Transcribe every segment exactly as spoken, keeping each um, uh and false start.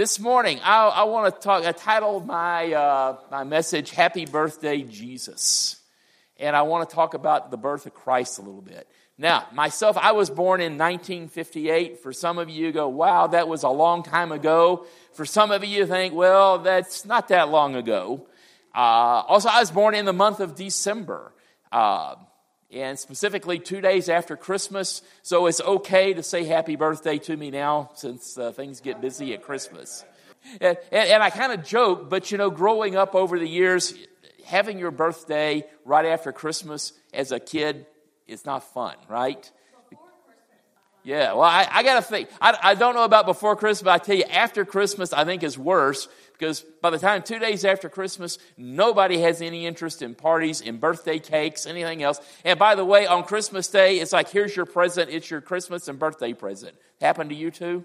This morning, I, I want to talk, I titled my, uh, my message, Happy Birthday, Jesus. And I want to talk about the birth of Christ a little bit. Now, myself, I was born in nineteen fifty-eight. For some of you, you go, wow, that was a long time ago. For some of you, you think, well, that's not that long ago. Uh, also, I was born in the month of December. Uh, and specifically two days after Christmas. So it's okay to say happy birthday to me now since uh, things get busy at Christmas. And, and, and I kind of joke, but you know, growing up over the years, having your birthday right after Christmas as a kid is not fun, right? Yeah, well, I, I got to think. I, I don't know about before Christmas, but I tell you, after Christmas, I think is worse. Because by the time two days after Christmas, nobody has any interest in parties, in birthday cakes, anything else. And by the way, on Christmas Day, it's like, here's your present. It's your Christmas and birthday present. Happened to you too?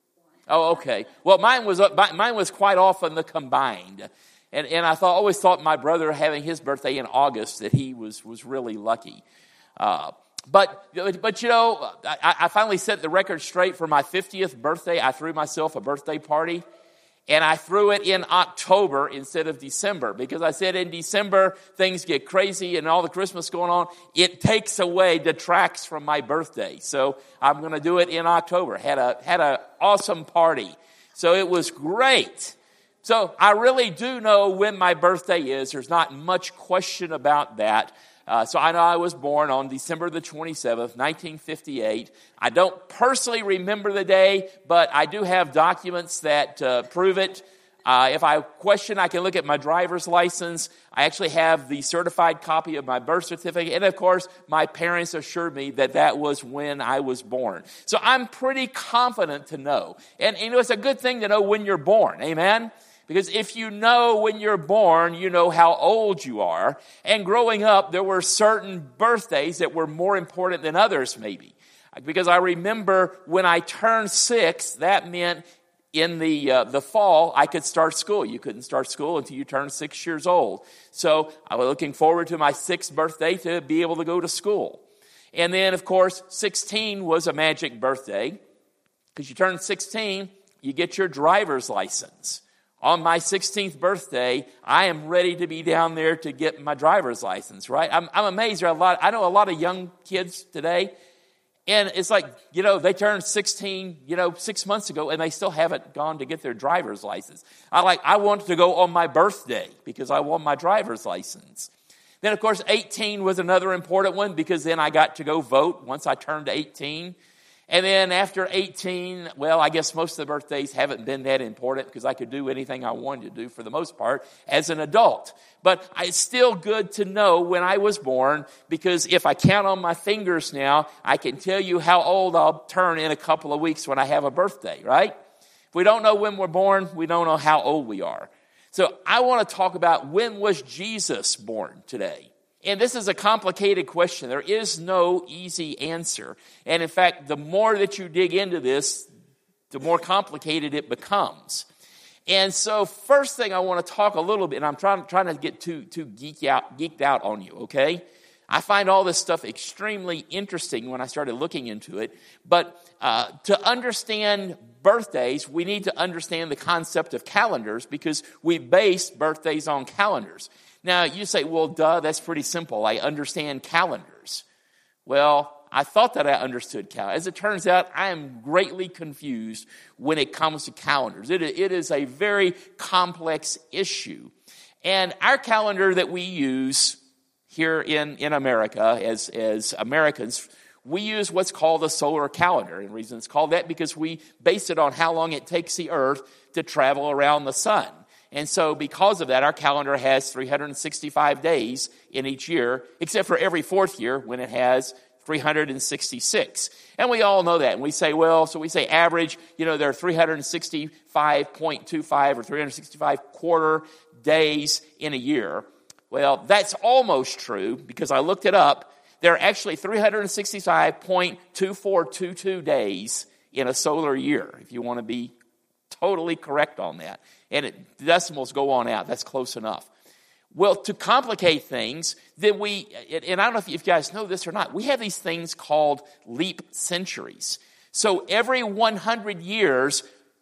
Oh, okay. Well, mine was mine was quite often the combined. And and I thought always thought my brother having his birthday in August that he was was really lucky. Uh, but but you know, I, I finally set the record straight for my fiftieth birthday. I threw myself a birthday party. And I threw it in October instead of December because I said in December things get crazy and all the Christmas going on. It takes away, detracts from my birthday. So I'm going to do it in October. Had a had a awesome party. So it was great. So I really do know when my birthday is. There's not much question about that. Uh, so I know I was born on December the twenty-seventh, nineteen fifty-eight. I don't personally remember the day, but I do have documents that uh, prove it. Uh, if I question, I can look at my driver's license. I actually have the certified copy of my birth certificate. And of course, my parents assured me that that was when I was born. So I'm pretty confident to know. And, and you know, it's a good thing to know when you're born. Amen? Because if you know when you're born, you know how old you are. And growing up, there were certain birthdays that were more important than others, maybe. Because I remember when I turned six, that meant in the uh, the fall, I could start school. You couldn't start school until you turned six years old. So I was looking forward to my sixth birthday to be able to go to school. And then, of course, sixteen was a magic birthday. Because you turn sixteen, you get your driver's license. On my sixteenth birthday, I am ready to be down there to get my driver's license, right? I'm, I'm amazed. There are a lot, I know a lot of young kids today, and it's like, you know, they turned sixteen, you know, six months ago, and they still haven't gone to get their driver's license. I like, I want to go on my birthday because I want my driver's license. Then, of course, eighteen was another important one because then I got to go vote once I turned eighteen. And then after eighteen, well, I guess most of the birthdays haven't been that important because I could do anything I wanted to do for the most part as an adult. But it's still good to know when I was born because if I count on my fingers now, I can tell you how old I'll turn in a couple of weeks when I have a birthday, right? If we don't know when we're born, we don't know how old we are. So I want to talk about when was Jesus born today? And this is a complicated question. There is no easy answer. And in fact, the more that you dig into this, the more complicated it becomes. And so first thing I want to talk a little bit, and I'm trying, trying to get too, too geek out, geeked out on you, okay? I find all this stuff extremely interesting when I started looking into it. But uh, to understand birthdays, we need to understand the concept of calendars because we base birthdays on calendars. Now, you say, well, duh, that's pretty simple. I understand calendars. Well, I thought that I understood calendars. As it turns out, I am greatly confused when it comes to calendars. It, it is a very complex issue. And our calendar that we use here in, in America as, as Americans, we use what's called a solar calendar. And the reason it's called that because we base it on how long it takes the Earth to travel around the sun. And so because of that, our calendar has three hundred sixty-five days in each year, except for every fourth year when it has three hundred sixty-six. And we all know that. And we say, well, so we say average, you know, there are three hundred sixty-five point two five or three hundred sixty-five quarter days in a year. Well, that's almost true because I looked it up. There are actually three hundred sixty-five point two four two two days in a solar year, if you want to be totally correct on that. And it, the decimals go on out. That's close enough. Well, to complicate things, then we, and I don't know if you guys know this or not, we have these things called leap centuries. So every one hundred years,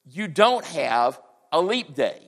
you don't have a leap day.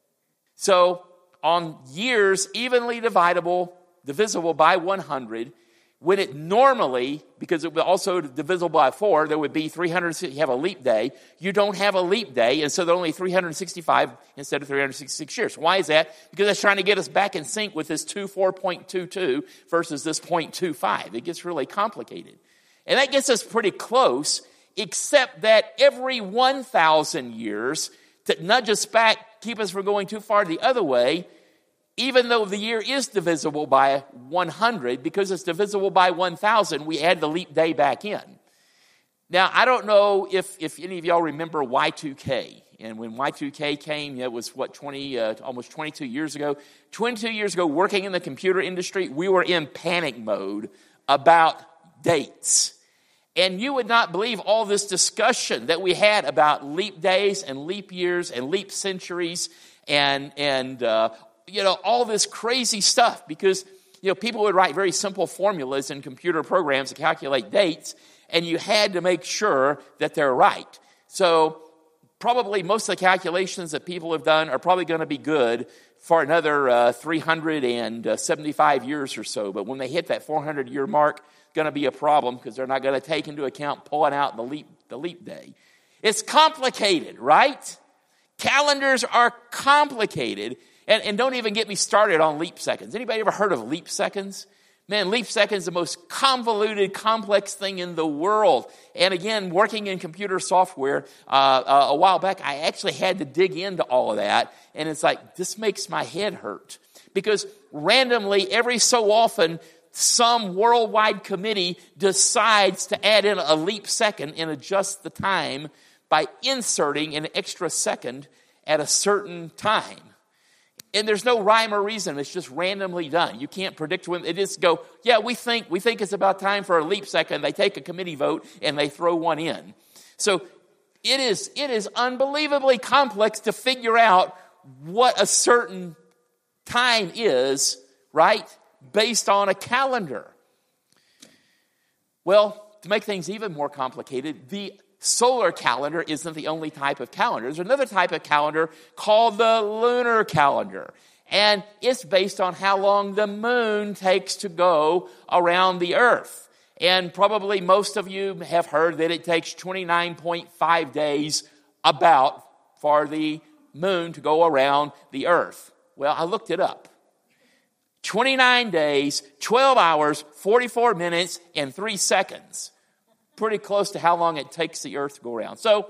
So on years evenly dividable, divisible by one hundred, when it normally, because it would also divisible by four, there would be three hundred, you have a leap day. You don't have a leap day, and so there are only three hundred sixty-five instead of three hundred sixty-six years. Why is that? Because it's trying to get us back in sync with this twenty-four point two two versus this zero point two five. It gets really complicated. And that gets us pretty close, except that every one thousand years, to nudge us back, keep us from going too far the other way, even though the year is divisible by one hundred, because it's divisible by one thousand, we add the leap day back in. Now, I don't know if, if any of y'all remember Y two K. And when Y two K came, it was, what, twenty, uh, almost twenty-two years ago. twenty-two years ago, working in the computer industry, we were in panic mode about dates. And you would not believe all this discussion that we had about leap days and leap years and leap centuries and, and uh, you know, all this crazy stuff, because, you know, people would write very simple formulas in computer programs to calculate dates, and you had to make sure that they're right. So probably most of the calculations that people have done are probably going to be good for another uh, three hundred seventy-five years or so. But when they hit that four hundred year mark, going to be a problem, because they're not going to take into account pulling out the leap, the leap day. It's complicated, right? Calendars are complicated. And, and don't even get me started on leap seconds. Anybody ever heard of leap seconds? Man, leap seconds is the most convoluted, complex thing in the world. And again, working in computer software, uh, uh, a while back, I actually had to dig into all of that. And it's like, this makes my head hurt. Because randomly, every so often, some worldwide committee decides to add in a leap second and adjust the time by inserting an extra second at a certain time. And there's no rhyme or reason. It's just randomly done. You can't predict when. They just go, yeah, we think we think it's about time for a leap second. They take a committee vote and they throw one in. So it is it is unbelievably complex to figure out what a certain time is, right, based on a calendar. Well, to make things even more complicated, the solar calendar isn't the only type of calendar. There's another type of calendar called the lunar calendar. And it's based on how long the moon takes to go around the earth. And probably most of you have heard that it takes twenty-nine point five days about for the moon to go around the earth. Well, I looked it up. twenty-nine days, twelve hours, forty-four minutes, and three seconds. Pretty close to how long it takes the earth to go around. So,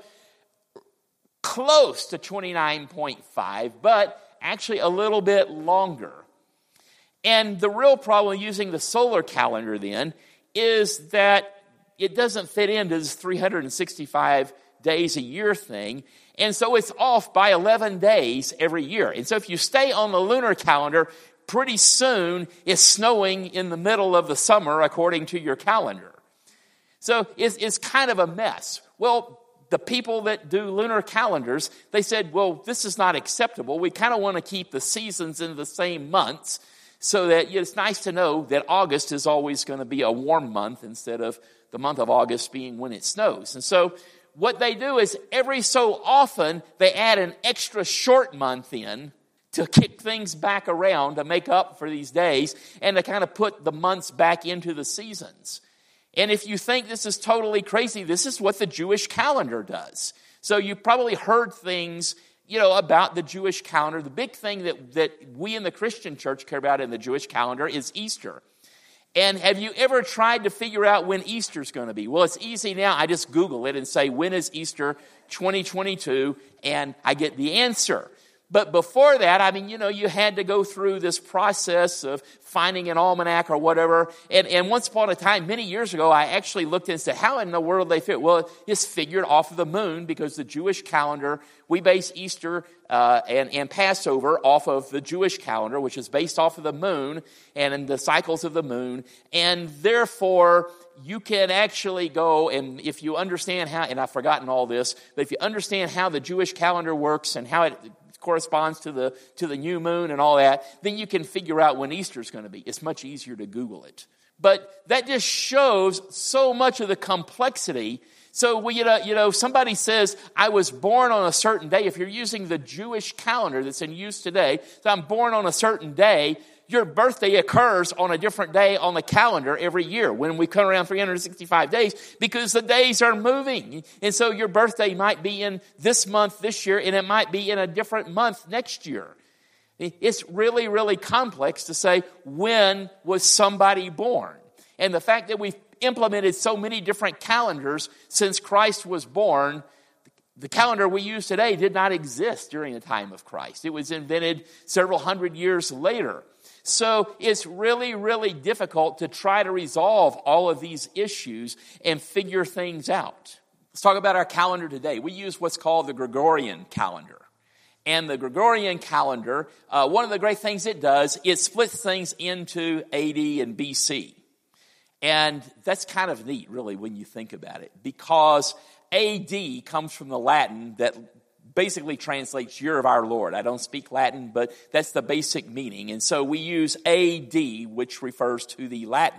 close to twenty-nine point five, but actually a little bit longer. And the real problem using the solar calendar then is that it doesn't fit into this three hundred sixty-five days a year thing. And so it's off by eleven days every year. And so if you stay on the lunar calendar, pretty soon it's snowing in the middle of the summer according to your calendar. So it's, it's kind of a mess. Well, the people that do lunar calendars, they said, well, this is not acceptable. We kind of want to keep the seasons in the same months so that it's nice to know that August is always going to be a warm month instead of the month of August being when it snows. And so what they do is every so often they add an extra short month in to kick things back around to make up for these days and to kind of put the months back into the seasons. And if you think this is totally crazy, this is what the Jewish calendar does. So you've probably heard things, you know, about the Jewish calendar. The big thing that, that we in the Christian church care about in the Jewish calendar is Easter. And have you ever tried to figure out when Easter's going to be? Well, it's easy now. I just Google it and say, when is Easter twenty twenty-two? And I get the answer. But before that, I mean, you know, you had to go through this process of finding an almanac or whatever. And, and once upon a time, many years ago, I actually looked and said, how in the world they fit? Well, it's figured off of the moon because the Jewish calendar, we base Easter uh, and, and Passover off of the Jewish calendar, which is based off of the moon and in the cycles of the moon. And therefore, you can actually go, and if you understand how, and I've forgotten all this, but if you understand how the Jewish calendar works and how it corresponds to the to the new moon and all that, then you can figure out when Easter's going to be. It's much easier to Google it. But that just shows so much of the complexity. So, we, you know, you know, somebody says, I was born on a certain day. If you're using the Jewish calendar that's in use today, so I'm born on a certain day, your birthday occurs on a different day on the calendar every year when we come around three hundred sixty-five days, because the days are moving. And so your birthday might be in this month this year, and it might be in a different month next year. It's really, really complex to say, when was somebody born? And the fact that we've implemented so many different calendars since Christ was born, the calendar we use today did not exist during the time of Christ. It was invented several hundred years later. So it's really, really difficult to try to resolve all of these issues and figure things out. Let's talk about our calendar today. We use what's called the Gregorian calendar. And the Gregorian calendar, uh, one of the great things it does, it splits things into A D and B C. And that's kind of neat, really, when you think about it, because A D comes from the Latin that basically translates Year of Our Lord. I don't speak Latin, but that's the basic meaning. And so we use A D, which refers to the Latin.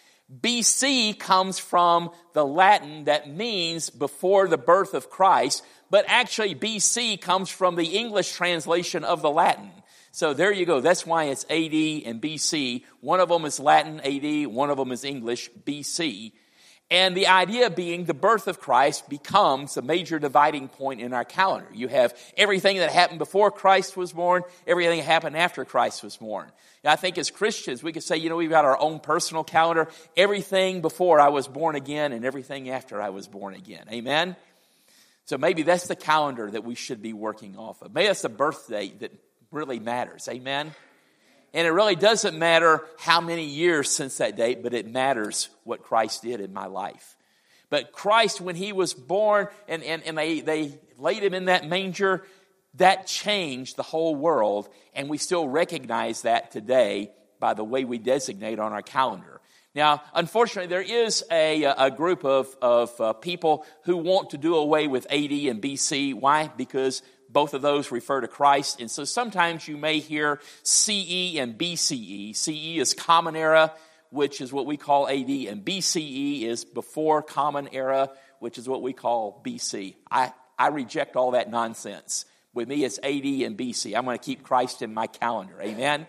B C comes from the Latin that means before the birth of Christ, but actually B C comes from the English translation of the Latin. So there you go. That's why it's A D and B C. One of them is Latin, A D. One of them is English, B C. And the idea being the birth of Christ becomes a major dividing point in our calendar. You have everything that happened before Christ was born, everything that happened after Christ was born. And I think as Christians, we could say, you know, we've got our own personal calendar. Everything before I was born again and everything after I was born again. Amen? So maybe that's the calendar that we should be working off of. Maybe that's the birth date that really matters. Amen? And it really doesn't matter how many years since that date, but it matters what Christ did in my life. But Christ, when he was born and, and, and they, they laid him in that manger, that changed the whole world. And we still recognize that today by the way we designate on our calendar. Now, unfortunately, there is a, a group of, of uh, people who want to do away with A D and B C. Why? Because both of those refer to Christ. And so sometimes you may hear C E and B C E. C E is Common Era, which is what we call A D. And B C E is Before Common Era, which is what we call B C. I, I reject all that nonsense. With me, it's A D and B C. I'm going to keep Christ in my calendar. Amen?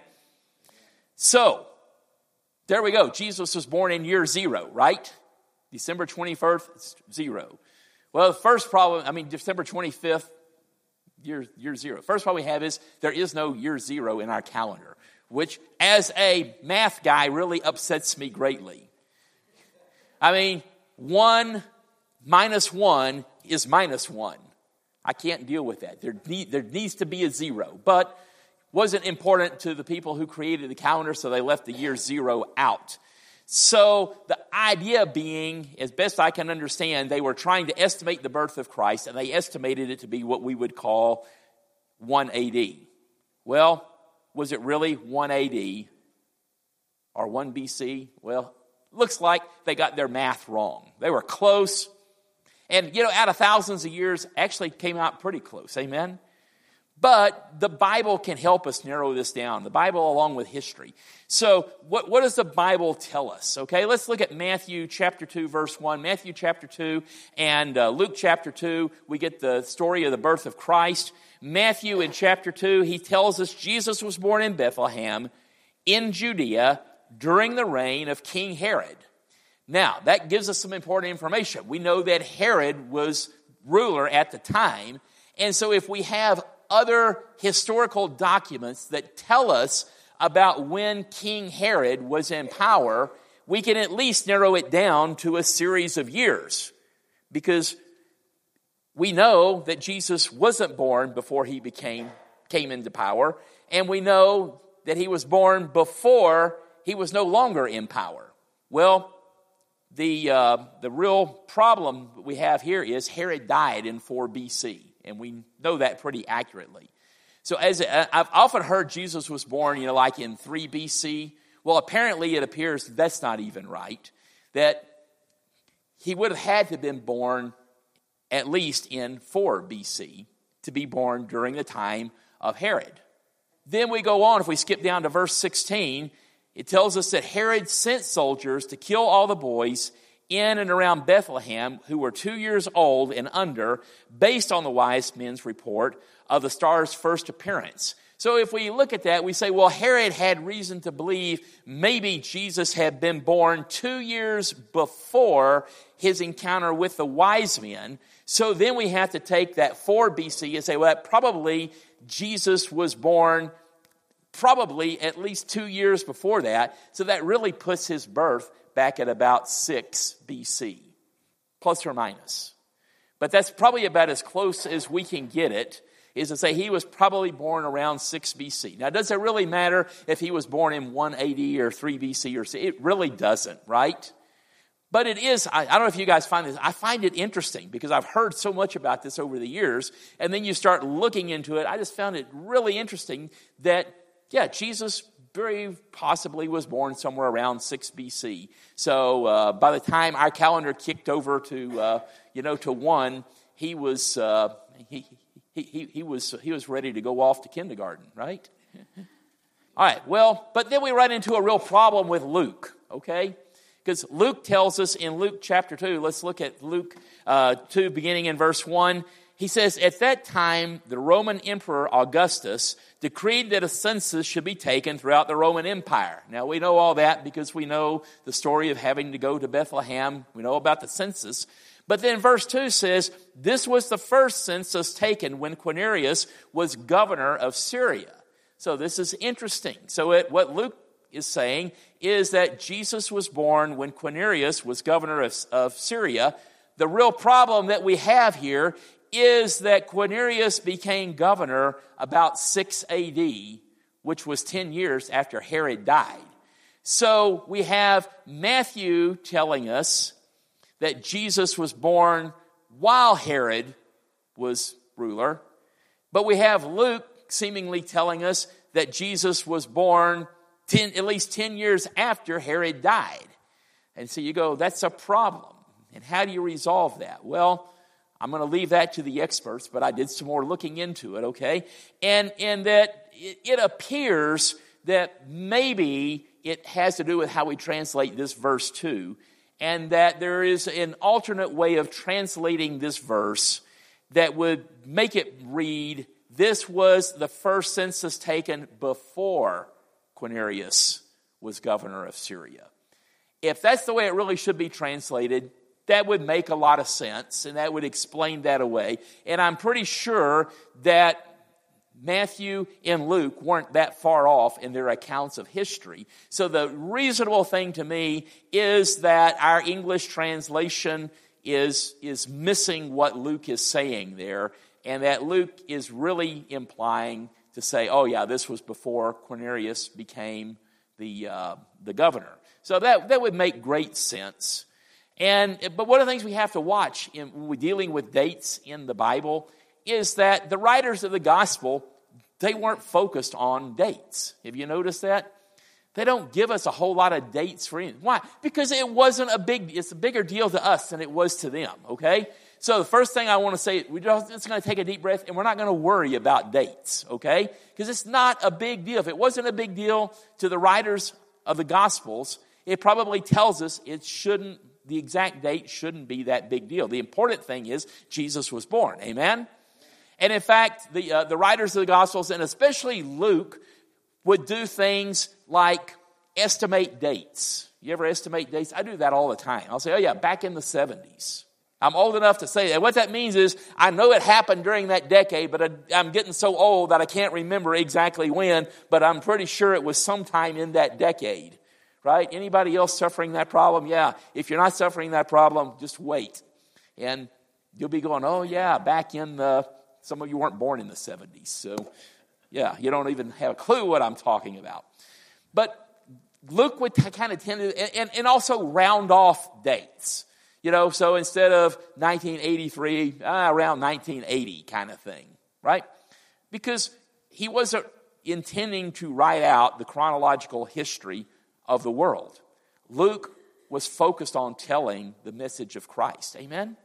So, there we go. Jesus was born in year zero, right? December twenty-first, zero. Well, the first problem, I mean, December twenty-fifth, Year, year zero. First problem we have is there is no year zero in our calendar, which as a math guy really upsets me greatly. I mean, one minus one is minus one. I can't deal with that. There, need, there needs to be a zero, but wasn't important to the people who created the calendar, so they left the year zero out. So the idea being, as best I can understand, they were trying to estimate the birth of Christ, and they estimated it to be what we would call one A D. Well, was it really one A D or one B C? Well, looks like they got their math wrong. They were close. And, you know, out of thousands of years, actually came out pretty close. Amen? But the Bible can help us narrow this down. The Bible along with history. So what, what does the Bible tell us? Okay, let's look at Matthew chapter two, verse one. Matthew chapter two and uh, Luke chapter two, we get the story of the birth of Christ. Matthew in chapter two, he tells us Jesus was born in Bethlehem in Judea during the reign of King Herod. Now, that gives us some important information. We know that Herod was ruler at the time. And so if we have other historical documents that tell us about when King Herod was in power, we can at least narrow it down to a series of years. Because we know that Jesus wasn't born before he became came into power, and we know that he was born before he was no longer in power. Well, the uh, the real problem we have here is Herod died in four B C. And we know that pretty accurately. So as I've often heard Jesus was born, you know, like in three B C. Well, apparently it appears that's not even right. That he would have had to have been born at least in four B C to be born during the time of Herod. Then we go on, if we skip down to verse sixteen, it tells us that Herod sent soldiers to kill all the boys in and around Bethlehem who were two years old and under, based on the wise men's report of the star's first appearance. So if we look at that, we say, well, Herod had reason to believe maybe Jesus had been born two years before his encounter with the wise men. So then we have to take that four B C and say, well, probably Jesus was born probably at least two years before that. So that really puts his birth back at about six B C, plus or minus. But that's probably about as close as we can get it, is to say he was probably born around six B C. Now, does it really matter if he was born in one eighty or three B C or C? It really doesn't, right? But it is, I, I don't know if you guys find this, I find it interesting because I've heard so much about this over the years, and then you start looking into it. I just found it really interesting that, yeah, Jesus very possibly was born somewhere around six B C. So uh, by the time our calendar kicked over to, uh, you know, to one, he was, uh, he, he, he, he was, he was ready to go off to kindergarten, right? All right, well, but then we run into a real problem with Luke, okay? Because Luke tells us in Luke chapter two, let's look at Luke uh, two, beginning in verse one. He says, at that time, the Roman Emperor Augustus decreed that a census should be taken throughout the Roman Empire. Now, we know all that because we know the story of having to go to Bethlehem. We know about the census. But then verse two says, this was the first census taken when Quirinius was governor of Syria. So this is interesting. So it, what Luke is saying is that Jesus was born when Quirinius was governor of, of Syria. The real problem that we have here is that Quirinius became governor about six A D, which was ten years after Herod died. So we have Matthew telling us that Jesus was born while Herod was ruler, but we have Luke seemingly telling us that Jesus was born ten, at least ten years after Herod died. And so you go, that's a problem. And how do you resolve that? Well, I'm going to leave that to the experts, but I did some more looking into it, okay? And, and that it, it appears that maybe it has to do with how we translate this verse two, and that there is an alternate way of translating this verse that would make it read, this was the first census taken before Quirinius was governor of Syria. If that's the way it really should be translated, that would make a lot of sense, and that would explain that away. And I'm pretty sure that Matthew and Luke weren't that far off in their accounts of history. So the reasonable thing to me is that our English translation is, is missing what Luke is saying there, and that Luke is really implying to say, oh yeah, this was before Quirinius became the, uh, the governor. So that, that would make great sense. And but one of the things we have to watch in, when we're dealing with dates in the Bible is that the writers of the gospel, they weren't focused on dates. Have you noticed that? They don't give us a whole lot of dates for anything. Why? Because it wasn't a big, it's a bigger deal to us than it was to them, okay? So the first thing I want to say, we're just going to take a deep breath, and we're not going to worry about dates, okay? Because it's not a big deal. If it wasn't a big deal to the writers of the Gospels, it probably tells us it shouldn't, the exact date shouldn't be that big deal. The important thing is Jesus was born, amen? And in fact, the uh, the writers of the Gospels, and especially Luke, would do things like estimate dates. You ever estimate dates? I do that all the time. I'll say, oh yeah, back in the seventies. I'm old enough to say that. What that means is I know it happened during that decade, but I, I'm getting so old that I can't remember exactly when, but I'm pretty sure it was sometime in that decade. Right? Anybody else suffering that problem? Yeah. If you're not suffering that problem, just wait. And you'll be going, oh yeah, back in the, some of you weren't born in the seventies. So yeah, you don't even have a clue what I'm talking about. But Luke would t- kind of tend to, and, and also round off dates. You know, so instead of nineteen eighty-three, uh, around nineteen eighty kind of thing. Right? Because he wasn't intending to write out the chronological history of the world. Luke was focused on telling the message of Christ. Amen?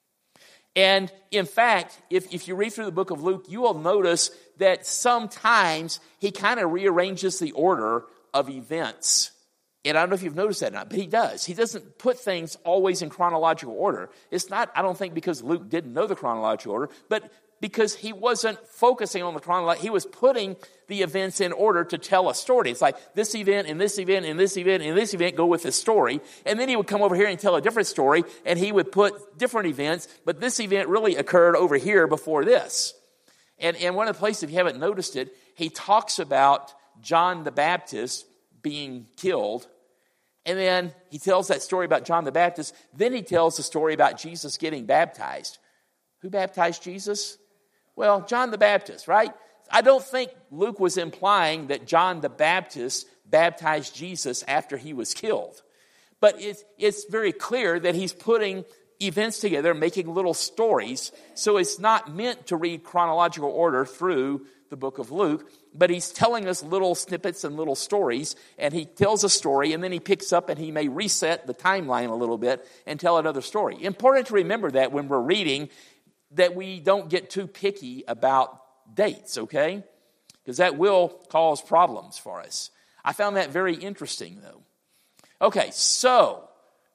And in fact, if, if you read through the book of Luke, you will notice that sometimes he kind of rearranges the order of events And I don't know if you've noticed that or not, but he does. He doesn't put things always in chronological order. It's not, I don't think, because Luke didn't know the chronological order, but because he wasn't focusing on the chronology. He was putting the events in order to tell a story. It's like this event and this event and this event and this event go with this story. And then he would come over here and tell a different story, and he would put different events, but this event really occurred over here before this. And, and one of the places, if you haven't noticed it, he talks about John the Baptist being killed. And then he tells that story about John the Baptist. Then he tells the story about Jesus getting baptized. Who baptized Jesus? Well, John the Baptist, right? I don't think Luke was implying that John the Baptist baptized Jesus after he was killed. But it's, it's very clear that he's putting events together, making little stories. So it's not meant to read chronological order through the book of Luke, but he's telling us little snippets and little stories, and he tells a story, and then he picks up and he may reset the timeline a little bit and tell another story. Important to remember that when we're reading, that we don't get too picky about dates, okay? Because that will cause problems for us. I found that very interesting, though. Okay, so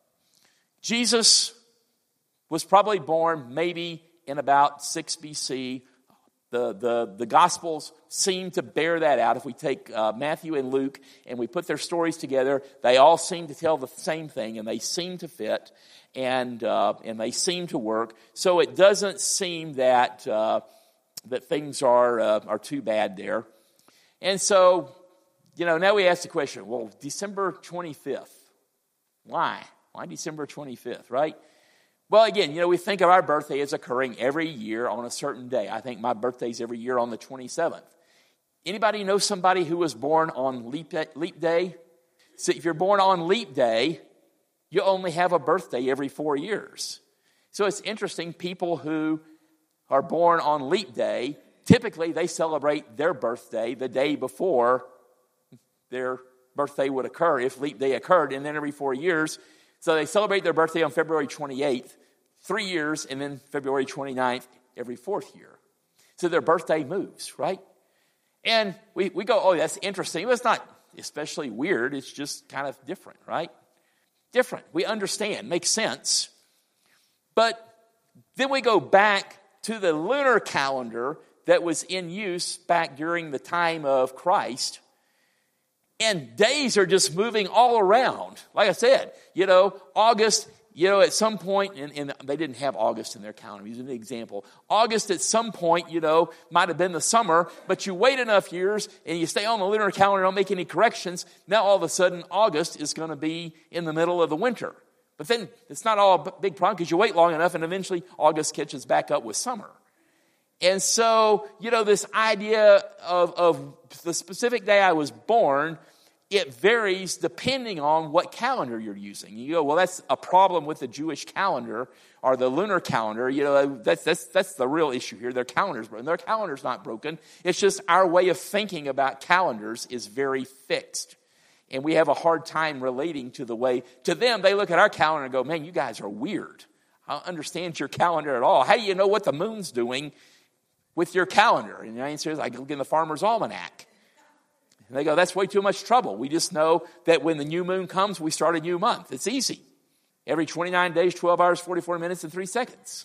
Jesus was probably born maybe in about six B C. The, the, the Gospels seem to bear that out. If we take uh, Matthew and Luke and we put their stories together, they all seem to tell the same thing, and they seem to fit, and uh, and they seem to work. So it doesn't seem that uh, that things are uh, are too bad there. And so, you know, now we ask the question: well, December twenty-fifth, why? Why December twenty-fifth, right? Well, again, you know, we think of our birthday as occurring every year on a certain day. I think my birthday's every year on the twenty-seventh. Anybody know somebody who was born on leap leap day? So if you're born on leap day, you only have a birthday every four years. So it's interesting, people who are born on leap day, typically they celebrate their birthday the day before their birthday would occur, if leap day occurred, and then every four years. So they celebrate their birthday on February twenty-eighth, three years, and then February twenty-ninth every fourth year. So their birthday moves, right? And we, we go, oh, that's interesting. Well, it's not especially weird. It's just kind of different, right? Different. We understand. Makes sense. But then we go back to the lunar calendar that was in use back during the time of Christ. And days are just moving all around. Like I said, you know, August, you know, at some point, and, and they didn't have August in their calendar. Here's an example. August at some point, you know, might have been the summer, but you wait enough years and you stay on the lunar calendar, don't make any corrections. Now all of a sudden, August is going to be in the middle of the winter. But then it's not all a big problem because you wait long enough and eventually August catches back up with summer. And so, you know, this idea of, of the specific day I was born, it varies depending on what calendar you're using. You go, well, that's a problem with the Jewish calendar or the lunar calendar. You know, that's that's that's the real issue here. Their calendar's broken. Their calendar's not broken. It's just our way of thinking about calendars is very fixed. And we have a hard time relating to the way, to them, they look at our calendar and go, man, you guys are weird. I don't understand your calendar at all. How do you know what the moon's doing with your calendar? And the answer is, I look in the Farmer's Almanac. And they go, that's way too much trouble. We just know that when the new moon comes, we start a new month. It's easy. Every twenty-nine days, twelve hours, forty-four minutes, and three seconds.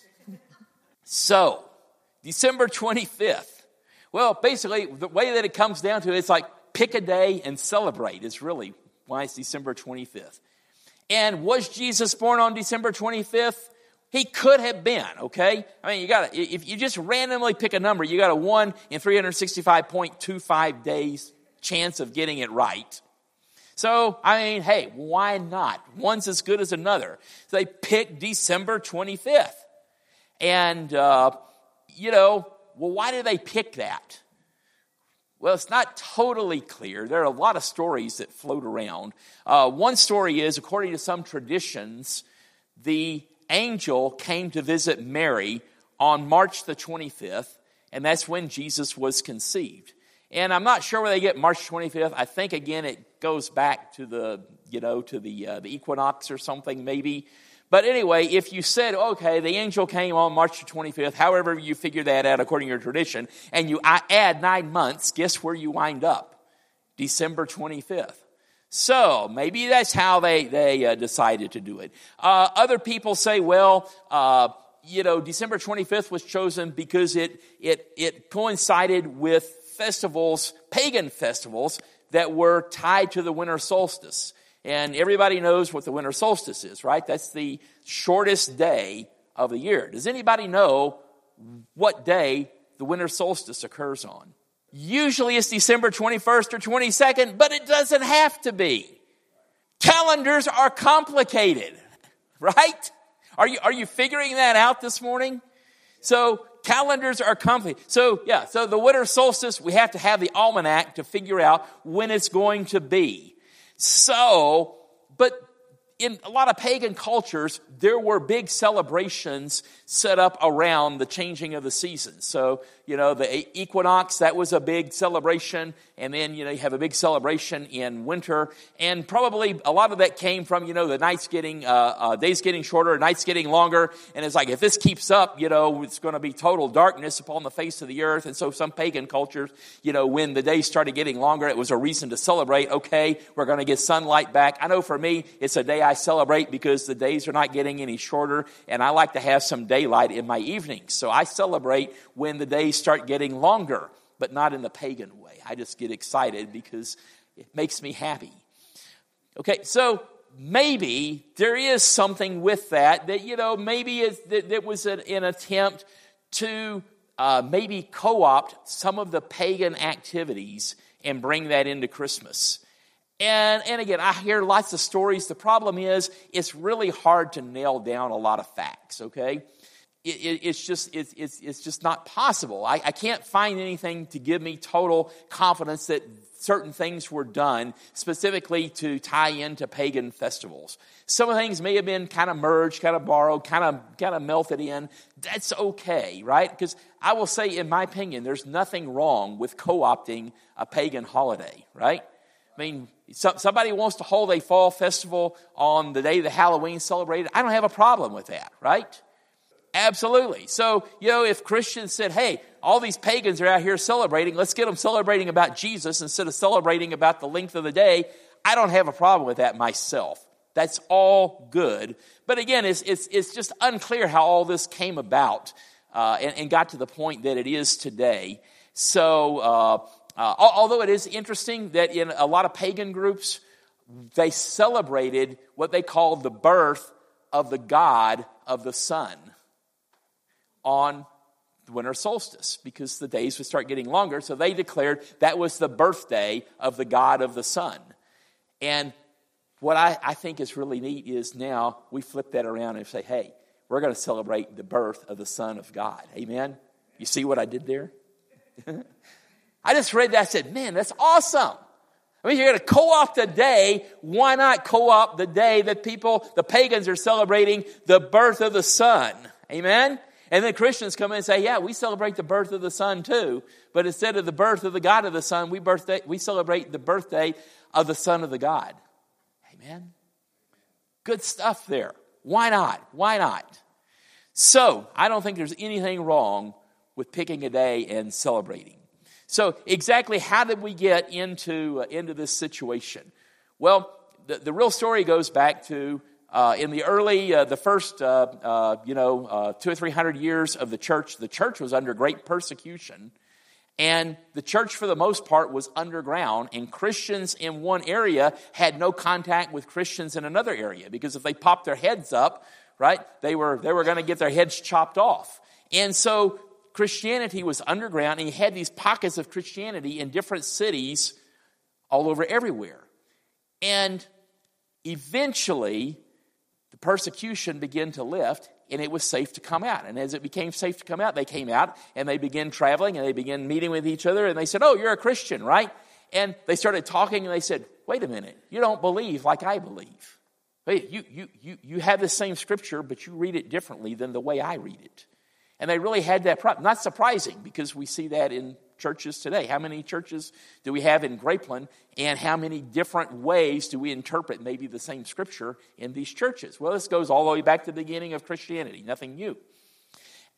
So, December twenty-fifth. Well, basically, the way that it comes down to it, it's like pick a day and celebrate is really why it's December twenty-fifth. And was Jesus born on December twenty-fifth? He could have been, okay? I mean, you got to, if you just randomly pick a number, you got a one in three hundred sixty-five point two five days chance of getting it right. So, I mean, hey, why not? One's as good as another. So they picked December twenty-fifth. And, uh, you know, well, why did they pick that? Well, it's not totally clear. There are a lot of stories that float around. Uh, one story is, according to some traditions, the angel came to visit Mary on March the twenty-fifth, and that's when Jesus was conceived. And I'm not sure where they get March twenty-fifth. I think, again, it goes back to the, you know, to the uh, the equinox or something maybe. But anyway, if you said, okay, the angel came on March twenty-fifth, however you figure that out according to your tradition, and you add nine months, guess where you wind up? December twenty-fifth. So maybe that's how they, they uh, decided to do it. Uh, other people say, well, uh, you know, December twenty-fifth was chosen because it, it, it coincided with festivals, pagan festivals, that were tied to the winter solstice. And everybody knows what the winter solstice is, right? That's the shortest day of the year. Does anybody know what day the winter solstice occurs on? Usually it's December twenty-first or twenty-second, but it doesn't have to be. Calendars are complicated, right? Are you, are you figuring that out this morning? So calendars are complicated. So yeah, so the winter solstice, we have to have the almanac to figure out when it's going to be. So, but in a lot of pagan cultures, there were big celebrations set up around the changing of the seasons. So, you know, the equinox, that was a big celebration. And then, you know, you have a big celebration in winter. And probably a lot of that came from, you know, the nights getting, uh, uh, days getting shorter, nights getting longer. And it's like, if this keeps up, you know, it's going to be total darkness upon the face of the earth. And so some pagan cultures, you know, when the days started getting longer, it was a reason to celebrate. Okay, we're going to get sunlight back. I know for me, it's a day I celebrate because the days are not getting any shorter. And I like to have some daylight in my evenings. So I celebrate when the days start getting longer, but not in the pagan way. I just get excited because it makes me happy. Okay, so maybe there is something with that, that, you know, maybe it, that it was an, an attempt to uh, maybe co-opt some of the pagan activities and bring that into Christmas. And, and again, I hear lots of stories. The problem is it's really hard to nail down a lot of facts, okay? It, it, it's just it's, it's, it's just not possible. I, I can't find anything to give me total confidence that certain things were done specifically to tie into pagan festivals. Some of the things may have been kind of merged, kind of borrowed, kind of kind of melted in. That's okay, right? Because I will say, in my opinion, there's nothing wrong with co-opting a pagan holiday, right? I mean, somebody wants to hold a fall festival on the day the Halloween celebrated. I don't have a problem with that, right? Absolutely. So, you know, if Christians said, hey, all these pagans are out here celebrating, let's get them celebrating about Jesus instead of celebrating about the length of the day, I don't have a problem with that myself. That's all good. But again, it's it's, it's just unclear how all this came about uh, and, and got to the point that it is today. So, uh, uh, although it is interesting that in a lot of pagan groups, they celebrated what they called the birth of the god of the sun on the winter solstice, because the days would start getting longer. So they declared that was the birthday of the god of the sun. And what I, I think is really neat is now we flip that around and say, hey, we're going to celebrate the birth of the Son of God. Amen? You see what I did there? I just read that and said, man, that's awesome. I mean, you're going to co-opt the day. Why not co-opt the day that people, the pagans, are celebrating the birth of the Son? Amen? And then Christians come in and say, yeah, we celebrate the birth of the Son too. But instead of the birth of the God of the Son, we, birthday, we celebrate the birthday of the Son of the God. Amen? Good stuff there. Why not? Why not? So, I don't think there's anything wrong with picking a day and celebrating. So, exactly how did we get into, uh, into this situation? Well, the, the real story goes back to Uh, in the early, uh, the first, uh, uh, you know, uh, two or three hundred years of the church, the church was under great persecution. And the church, for the most part, was underground. And Christians in one area had no contact with Christians in another area. Because if they popped their heads up, right, they were they were going to get their heads chopped off. And so Christianity was underground. And you had these pockets of Christianity in different cities all over everywhere. And eventually, the persecution began to lift, and it was safe to come out. And as it became safe to come out, they came out, and they began traveling, and they began meeting with each other, and they said, oh, you're a Christian, right? And they started talking, and they said, wait a minute, you don't believe like I believe. Wait, you, you, you, you have the same scripture, but you read it differently than the way I read it. And they really had that problem. Not surprising, because we see that in churches today. How many churches do we have in Grapeland, and how many different ways do we interpret maybe the same scripture in these churches? Well, this goes all the way back to the beginning of Christianity, nothing new.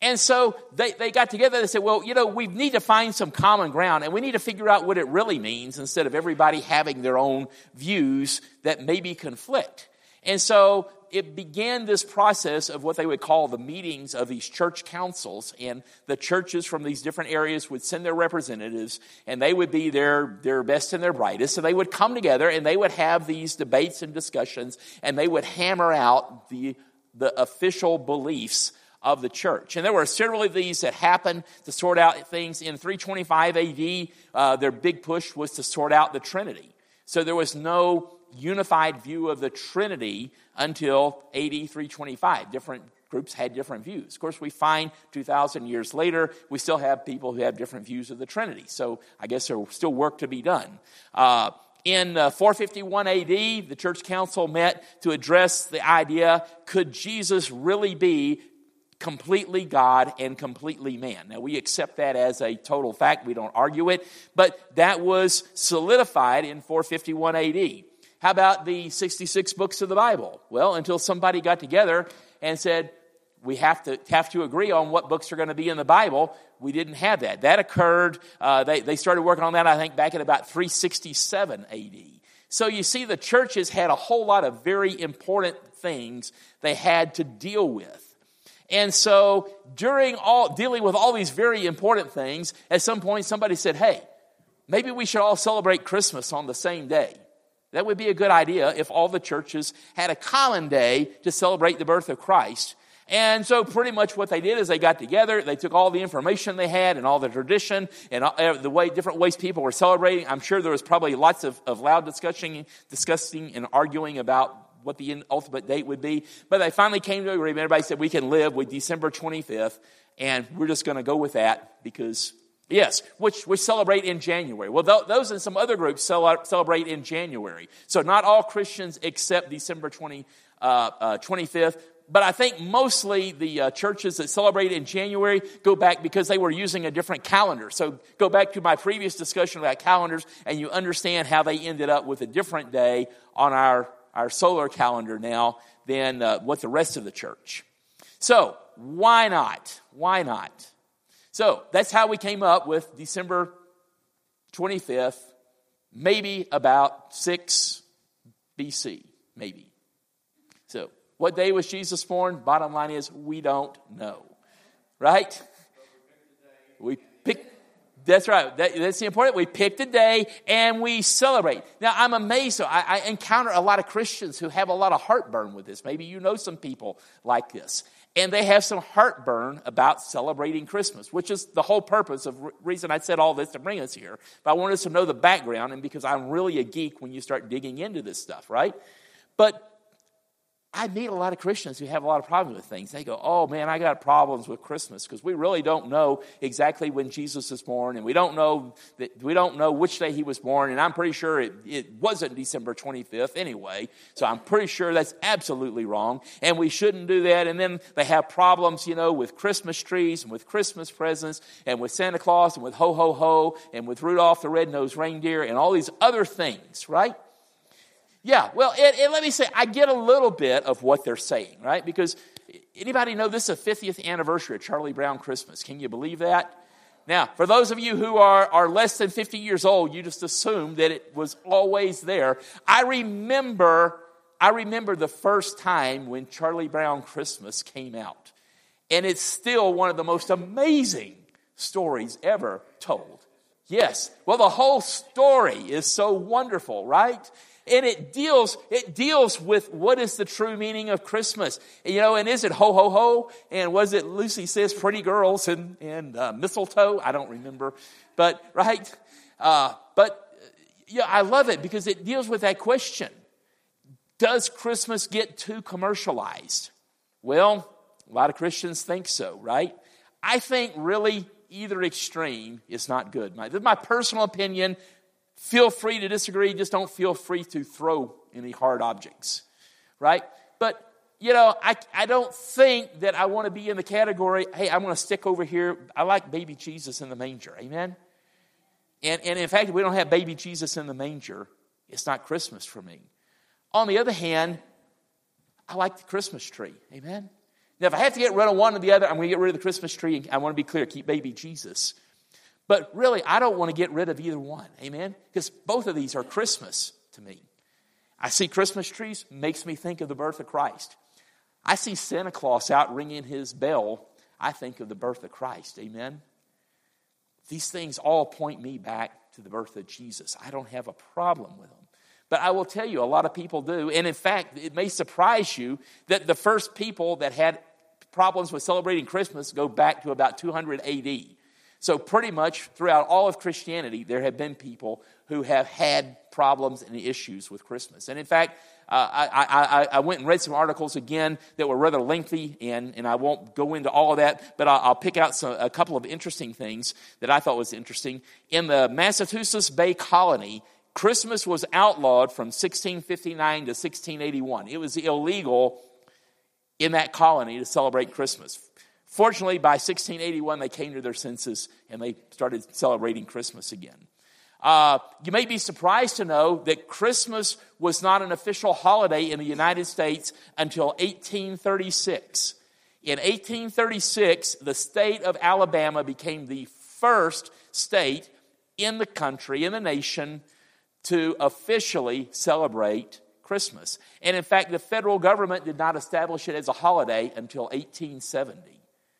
And so they, they got together and they said, well, you know, we need to find some common ground and we need to figure out what it really means instead of everybody having their own views that maybe conflict. And so it began this process of what they would call the meetings of these church councils, and the churches from these different areas would send their representatives, and they would be their, their best and their brightest. So they would come together and they would have these debates and discussions, and they would hammer out the, the official beliefs of the church. And there were several of these that happened to sort out things. In three twenty-five A D, uh, their big push was to sort out the Trinity. So there was no unified view of the Trinity until A D three twenty-five. Different groups had different views. Of course, we find two thousand years later, we still have people who have different views of the Trinity. So I guess there's still work to be done. Uh, in uh, four fifty-one A D, the church council met to address the idea, could Jesus really be completely God and completely man? Now, we accept that as a total fact. We don't argue it. But that was solidified in four fifty-one A D. How about the sixty-six books of the Bible? Well, until somebody got together and said, we have to have to agree on what books are going to be in the Bible, we didn't have that. That occurred, uh, they, they started working on that, I think, back in about three sixty-seven A D. So you see, the churches had a whole lot of very important things they had to deal with. And so during all dealing with all these very important things, at some point somebody said, hey, maybe we should all celebrate Christmas on the same day. That would be a good idea if all the churches had a common day to celebrate the birth of Christ. And so pretty much what they did is they got together, they took all the information they had and all the tradition and all, the way different ways people were celebrating. I'm sure there was probably lots of, of loud discussing, discussing and arguing about what the ultimate date would be. But they finally came to an agreement. Everybody said we can live with December twenty-fifth, and we're just going to go with that because, yes, which we celebrate in January. Well, th- those and some other groups cel- celebrate in January. So not all Christians accept December twentieth, uh, uh, twenty-fifth. But I think mostly the uh, churches that celebrate in January go back because they were using a different calendar. So go back to my previous discussion about calendars, and you understand how they ended up with a different day on our our solar calendar now than uh, what the rest of the church. So why not? Why not? So that's how we came up with December twenty-fifth, maybe about six B C, maybe. So what day was Jesus born? Bottom line is we don't know, right? We picked. That's right. That, that's the important. We picked a day and we celebrate. Now, I'm amazed. So I, I encounter a lot of Christians who have a lot of heartburn with this. Maybe you know some people like this. And they have some heartburn about celebrating Christmas, which is the whole purpose of re- reason I said all this to bring us here. But I want us to know the background, and because I'm really a geek when you start digging into this stuff, right? But I meet a lot of Christians who have a lot of problems with things. They go, oh, man, I got problems with Christmas because we really don't know exactly when Jesus was born, and we don't know that we don't know which day he was born, and I'm pretty sure it, it wasn't December twenty-fifth anyway, so I'm pretty sure that's absolutely wrong, and we shouldn't do that. And then they have problems, you know, with Christmas trees and with Christmas presents and with Santa Claus and with Ho, Ho, Ho and with Rudolph the Red-Nosed Reindeer and all these other things, right? Yeah, well, and, and let me say, I get a little bit of what they're saying, right? Because anybody know this is the fiftieth anniversary of Charlie Brown Christmas? Can you believe that? Now, for those of you who are, are less than fifty years old, you just assume that it was always there. I remember, I remember the first time when Charlie Brown Christmas came out. And it's still one of the most amazing stories ever told. Yes, well, the whole story is so wonderful, right? And it deals it deals with what is the true meaning of Christmas. You know, and is it ho, ho, ho? And was it Lucy says pretty girls and, and uh, mistletoe? I don't remember. But, right? Uh, but, yeah, I love it because it deals with that question. Does Christmas get too commercialized? Well, a lot of Christians think so, right? I think really either extreme is not good. My, this is my personal opinion. Feel free to disagree. Just don't feel free to throw any hard objects, right? But, you know, I, I don't think that I want to be in the category, hey, I'm going to stick over here. I like baby Jesus in the manger. Amen? And, and in fact, if we don't have baby Jesus in the manger, it's not Christmas for me. On the other hand, I like the Christmas tree. Amen? Now, if I have to get rid of one or the other, I'm going to get rid of the Christmas tree. And I want to be clear, keep baby Jesus. But really, I don't want to get rid of either one. Amen? Because both of these are Christmas to me. I see Christmas trees, makes me think of the birth of Christ. I see Santa Claus out ringing his bell, I think of the birth of Christ. Amen? These things all point me back to the birth of Jesus. I don't have a problem with them. But I will tell you, a lot of people do. And in fact, it may surprise you that the first people that had problems with celebrating Christmas go back to about two hundred A D. So pretty much throughout all of Christianity, there have been people who have had problems and issues with Christmas. And in fact, uh, I, I, I went and read some articles again that were rather lengthy, and, and I won't go into all of that, but I'll, I'll pick out some, a couple of interesting things that I thought was interesting. In the Massachusetts Bay Colony, Christmas was outlawed from sixteen fifty-nine to sixteen eighty-one. It was illegal in that colony to celebrate Christmas. Fortunately, by sixteen eighty-one, they came to their senses and they started celebrating Christmas again. Uh, you may be surprised to know that Christmas was not an official holiday in the United States until eighteen thirty-six. In eighteen thirty-six, the state of Alabama became the first state in the country, in the nation, to officially celebrate Christmas. And in fact, the federal government did not establish it as a holiday until eighteen seventy.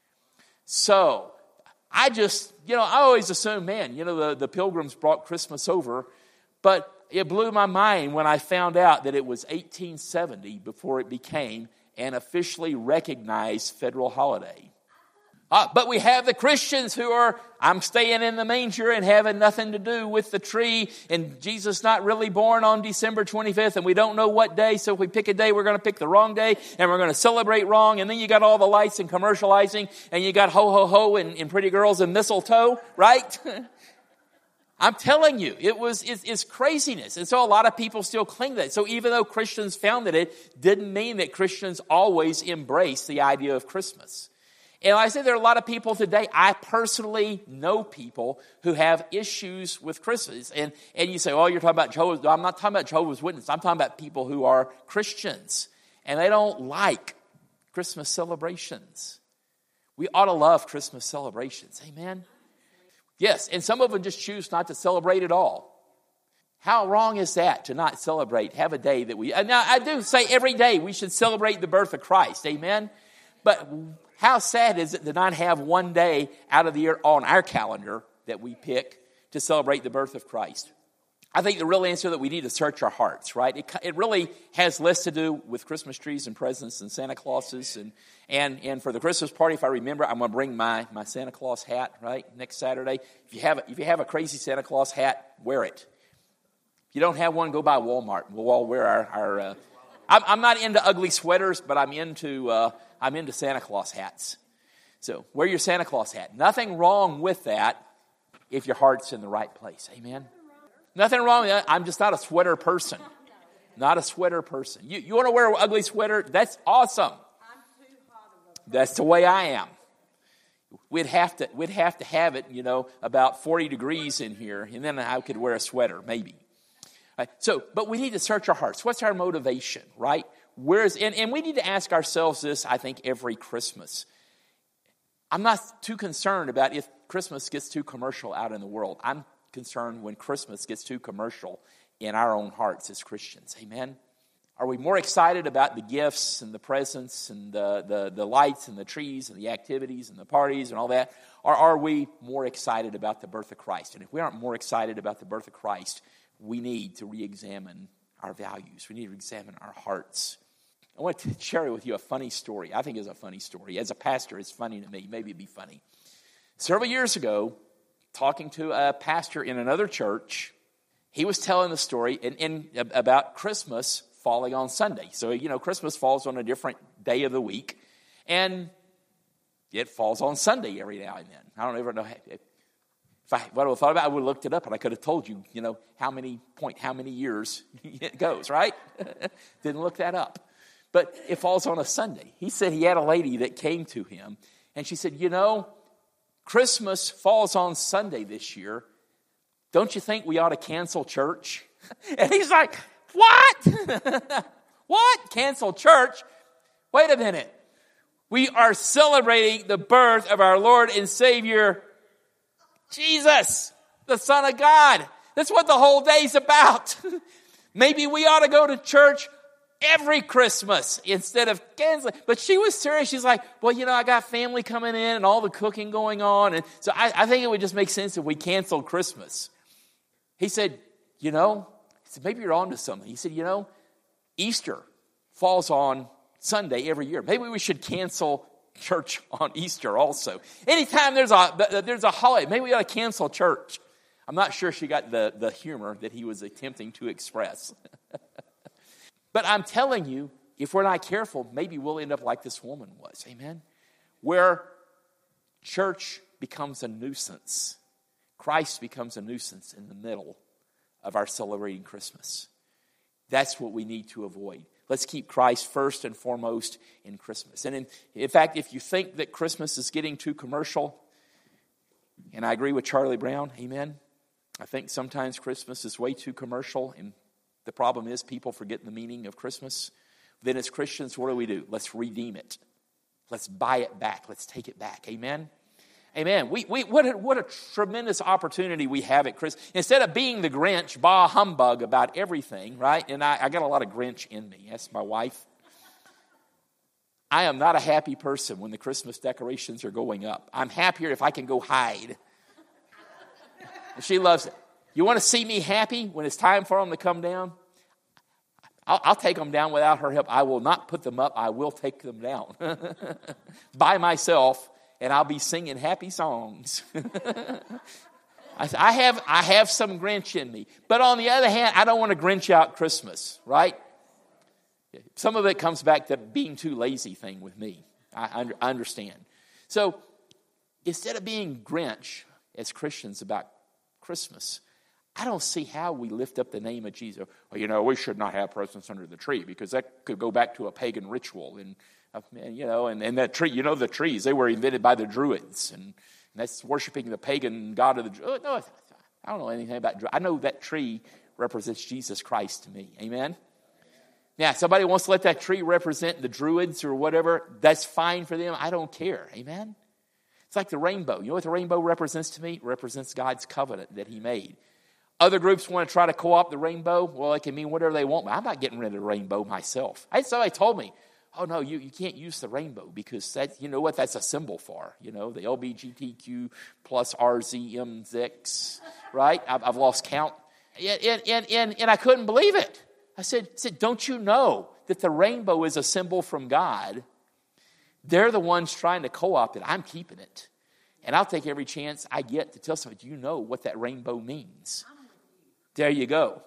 So, I just, you know, I always assumed, man, you know, the, the Pilgrims brought Christmas over, but it blew my mind when I found out that it was eighteen seventy before it became an officially recognized federal holiday. Uh, but we have the Christians who are, I'm staying in the manger and having nothing to do with the tree, and Jesus not really born on December twenty-fifth, and we don't know what day, so if we pick a day, we're going to pick the wrong day, and we're going to celebrate wrong, and then you got all the lights and commercializing, and you got ho, ho, ho, and, and pretty girls and mistletoe, right? I'm telling you, it was it's, it's craziness, and so a lot of people still cling to that. So even though Christians founded it, didn't mean that Christians always embrace the idea of Christmas. And like I say, there are a lot of people today, I personally know people who have issues with Christmas. And, and you say, oh, you're talking about Jehovah's. I'm not talking about Jehovah's Witnesses. I'm talking about people who are Christians. And they don't like Christmas celebrations. We ought to love Christmas celebrations. Amen? Yes, and some of them just choose not to celebrate at all. How wrong is that to not celebrate, have a day that we... Now, I do say every day we should celebrate the birth of Christ. Amen? But... how sad is it to not have one day out of the year on our calendar that we pick to celebrate the birth of Christ? I think the real answer that we need to search our hearts, right? It, it really has less to do with Christmas trees and presents and Santa Clauses. And, and, and for the Christmas party, if I remember, I'm going to bring my, my Santa Claus hat, right, next Saturday. If you, have, if you have a crazy Santa Claus hat, wear it. If you don't have one, go by Walmart. We'll all wear our... our uh, I'm, I'm not into ugly sweaters, but I'm into... Uh, I'm into Santa Claus hats. So wear your Santa Claus hat. Nothing wrong with that if your heart's in the right place. Amen? Nothing wrong with that. I'm just not a sweater person. Not a sweater person. You, you want to wear an ugly sweater? That's awesome. That's the way I am. We'd have to, we'd have to have it, you know, about forty degrees in here, and then I could wear a sweater, maybe. Right? So, but we need to search our hearts. What's our motivation, right? Where's, and, and we need to ask ourselves this, I think, every Christmas. I'm not too concerned about if Christmas gets too commercial out in the world. I'm concerned when Christmas gets too commercial in our own hearts as Christians. Amen? Are we more excited about the gifts and the presents and the, the, the lights and the trees and the activities and the parties and all that? Or are we more excited about the birth of Christ? And if we aren't more excited about the birth of Christ, we need to re-examine our values. We need to examine our hearts. I want to share with you a funny story. I think it's a funny story. As a pastor, it's funny to me. Maybe it'd be funny. Several years ago, talking to a pastor in another church, he was telling the story in, in, about Christmas falling on Sunday. So, you know, Christmas falls on a different day of the week, and it falls on Sunday every now and then. I don't ever know how, if I what I thought about, I would have looked it up, and I could have told you, you know, how many point, how many years it goes, right? Didn't look that up. But it falls on a Sunday. He said he had a lady that came to him, and she said, you know, Christmas falls on Sunday this year. Don't you think we ought to cancel church? And he's like, what? What? Cancel church? Wait a minute. We are celebrating the birth of our Lord and Savior, Jesus, the Son of God. That's what the whole day's about. Maybe we ought to go to church every Christmas instead of canceling. But she was serious. She's like, well, you know, I got family coming in and all the cooking going on. And so I, I think it would just make sense if we canceled Christmas. He said, you know, he said, maybe you're onto something. He said, you know, Easter falls on Sunday every year. Maybe we should cancel church on Easter also. Anytime there's a there's a holiday, maybe we ought to cancel church. I'm not sure she got the, the humor that he was attempting to express. But I'm telling you, if we're not careful, maybe we'll end up like this woman was. Amen? Where church becomes a nuisance. Christ becomes a nuisance in the middle of our celebrating Christmas. That's what we need to avoid. Let's keep Christ first and foremost in Christmas. And in, in fact, if you think that Christmas is getting too commercial, and I agree with Charlie Brown, amen? I think sometimes Christmas is way too commercial, and the problem is people forget the meaning of Christmas. Then as Christians, what do we do? Let's redeem it. Let's buy it back. Let's take it back. Amen? Amen. We, we, what, a, what a tremendous opportunity we have at Christmas. Instead of being the Grinch, bah humbug about everything, right? And I, I got a lot of Grinch in me. That's my wife. I am not a happy person when the Christmas decorations are going up. I'm happier if I can go hide. And she loves it. You want to see me happy when it's time for them to come down? I'll, I'll take them down without her help. I will not put them up. I will take them down by myself, and I'll be singing happy songs. I, I have I have some Grinch in me. But on the other hand, I don't want to Grinch out Christmas, right? Some of it comes back to being too lazy thing with me. I, I understand. So instead of being Grinch as Christians about Christmas, I don't see how we lift up the name of Jesus. Well, you know, we should not have presents under the tree because that could go back to a pagan ritual. And, uh, you know, and, and that tree, you know, the trees, they were invented by the Druids. And, and that's worshiping the pagan god of the Druids. No, I don't know anything about Druids. I know that tree represents Jesus Christ to me. Amen? Now, somebody wants to let that tree represent the Druids or whatever. That's fine for them. I don't care. Amen? It's like the rainbow. You know what the rainbow represents to me? It represents God's covenant that he made. Other groups want to try to co-opt the rainbow. Well, it can mean whatever they want, but I'm not getting rid of the rainbow myself. I, somebody told me, oh, no, you, you can't use the rainbow because that, you know what that's a symbol for. You know, the L G B T Q plus R Z M X, right? I've, I've lost count. And, and, and, and I couldn't believe it. I said, I said, don't you know that the rainbow is a symbol from God? They're the ones trying to co-opt it. I'm keeping it. And I'll take every chance I get to tell somebody, do you know what that rainbow means? There you go.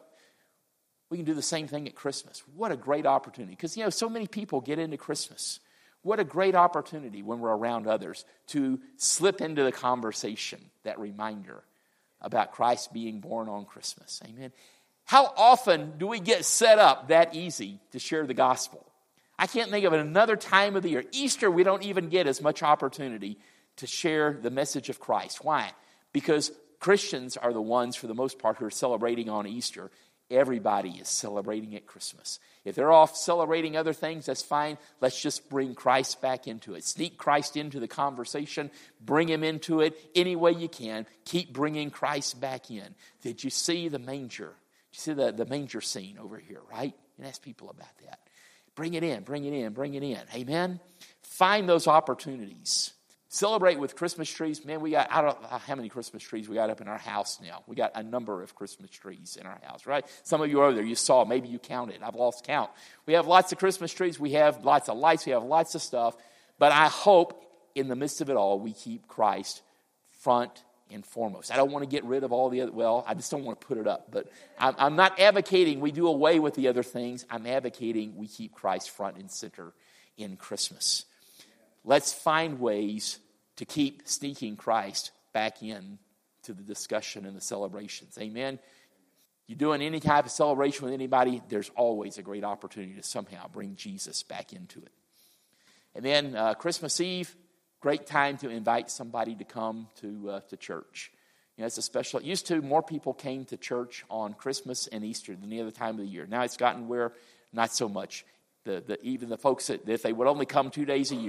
We can do the same thing at Christmas. What a great opportunity. Because, you know, so many people get into Christmas. What a great opportunity when we're around others to slip into the conversation, that reminder about Christ being born on Christmas. Amen. How often do we get set up that easy to share the gospel? I can't think of another time of the year. Easter, we don't even get as much opportunity to share the message of Christ. Why? Because Christians are the ones, for the most part, who are celebrating on Easter. Everybody is celebrating at Christmas. If they're off celebrating other things, that's fine. Let's just bring Christ back into it. Sneak Christ into the conversation. Bring him into it any way you can. Keep bringing Christ back in. Did you see the manger? Did you see the, the manger scene over here, right? And ask people about that. Bring it in, bring it in, bring it in. Amen? Find those opportunities. Celebrate with Christmas trees. Man, we got, I don't know how many Christmas trees we got up in our house now. We got a number of Christmas trees in our house, right? Some of you are there. You saw. Maybe you counted. I've lost count. We have lots of Christmas trees. We have lots of lights. We have lots of stuff. But I hope in the midst of it all, we keep Christ front and foremost. I don't want to get rid of all the other, well, I just don't want to put it up. But I'm, I'm not advocating we do away with the other things. I'm advocating we keep Christ front and center in Christmas. Let's find ways to keep sneaking Christ back in to the discussion and the celebrations. Amen? You're doing any type of celebration with anybody, there's always a great opportunity to somehow bring Jesus back into it. And then uh, Christmas Eve, great time to invite somebody to come to uh, to church. You know, it's a special, it used to, more people came to church on Christmas and Easter than any other time of the year. Now it's gotten where not so much. The, the, even the folks that, if they would only come two days a year,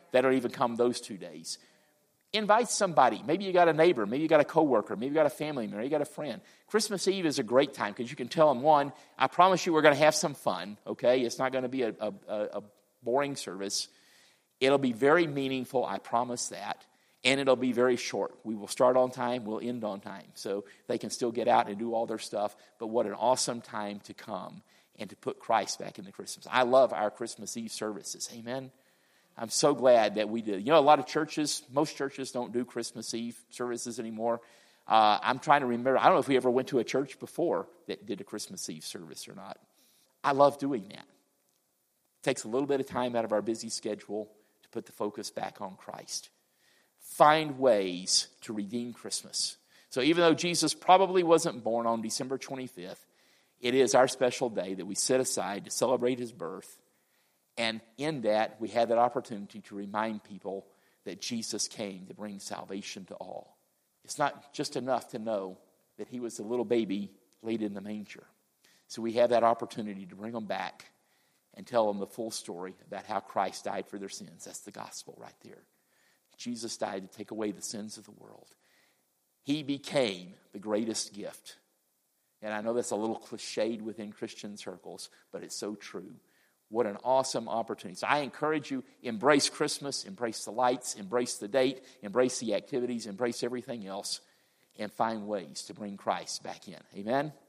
that don't even come those two days. Invite somebody. Maybe you got a neighbor. Maybe you got a coworker. Maybe you got a family member. Maybe you got a friend. Christmas Eve is a great time because you can tell them, one, I promise you we're going to have some fun, okay? It's not going to be a, a, a boring service. It'll be very meaningful, I promise that. And it'll be very short. We will start on time. We'll end on time. So they can still get out and do all their stuff. But what an awesome time to come and to put Christ back in the Christmas. I love our Christmas Eve services. Amen. I'm so glad that we did. You know, a lot of churches, most churches don't do Christmas Eve services anymore. Uh, I'm trying to remember. I don't know if we ever went to a church before that did a Christmas Eve service or not. I love doing that. It takes a little bit of time out of our busy schedule to put the focus back on Christ. Find ways to redeem Christmas. So even though Jesus probably wasn't born on December twenty-fifth, it is our special day that we set aside to celebrate his birth. And in that, we have that opportunity to remind people that Jesus came to bring salvation to all. It's not just enough to know that he was a little baby laid in the manger. So we have that opportunity to bring them back and tell them the full story about how Christ died for their sins. That's the gospel right there. Jesus died to take away the sins of the world. He became the greatest gift. And I know that's a little cliched within Christian circles, but it's so true. What an awesome opportunity. So I encourage you, embrace Christmas, embrace the lights, embrace the date, embrace the activities, embrace everything else, and find ways to bring Christ back in. Amen?